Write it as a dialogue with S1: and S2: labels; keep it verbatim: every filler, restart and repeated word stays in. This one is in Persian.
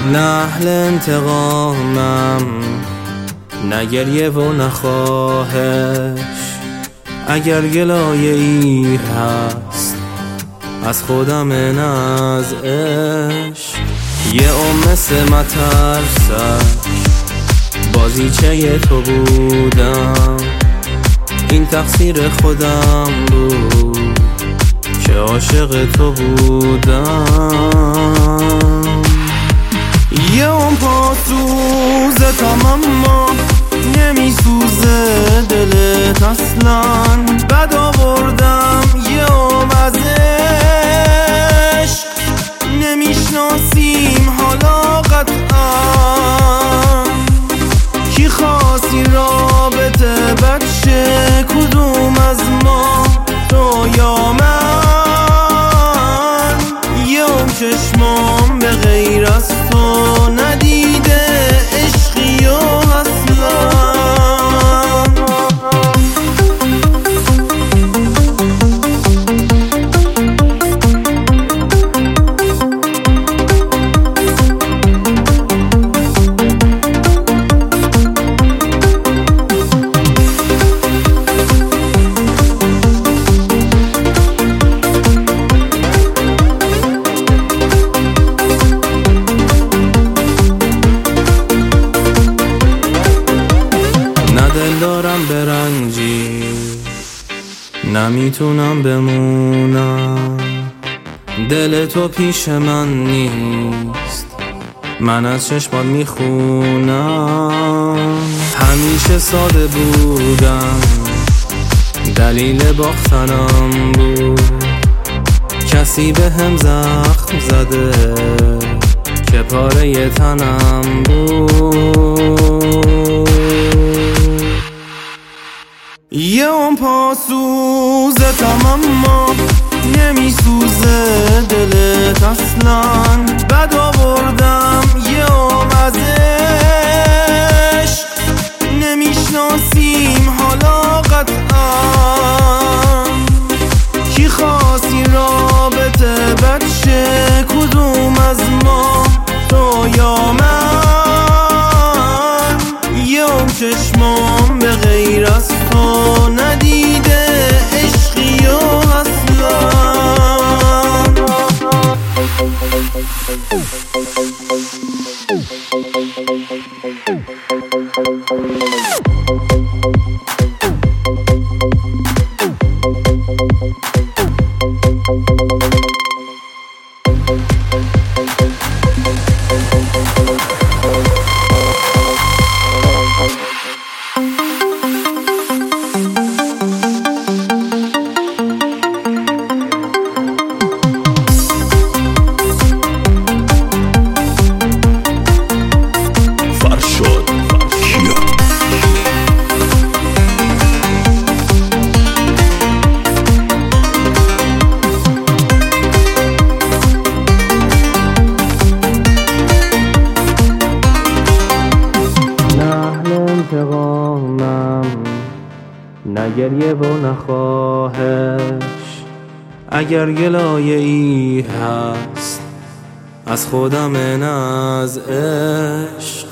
S1: نه اهل انتقامم، نه گریه و نه خواهش. اگر گلایه ای هست از خودم نه از عشق. یه عمر سه مترسک بازیچه تو بودم، این تقصیر خودم بود که عاشق تو بودم. یه اون پاسوزتم اما نمیسوزه دلت اصلا. بد آوردم یه عمر از عشق، نمیشناسیم حالا قطعا. کی خواستی رابطه بچه کدوم از ما، تو یا من؟ یه اون چشمام به غیر از تو ندیده عشقی و اصلا. دارم برنجی نمیتونم بمونم، دل تو پیش من نیست، من از چشمات میخونم. همیشه ساده بودم دلیل باختنم بود، کسی به هم زخم زده که پاره تنم بود. یه اون پاسوزتم اما نمیسوزه دلت اصلا. بد آوردم یه عمر از عشق، نمیشناسیم حالا قطعا. کی خواستی رابطه بچه کدوم از ما، تو یا من؟ یه اون چشمام به غیر از تو ندیده عشقی و اصلا. نه گریه و نه خواهش. اگر گلایه ای هست از خودم نه از عشق.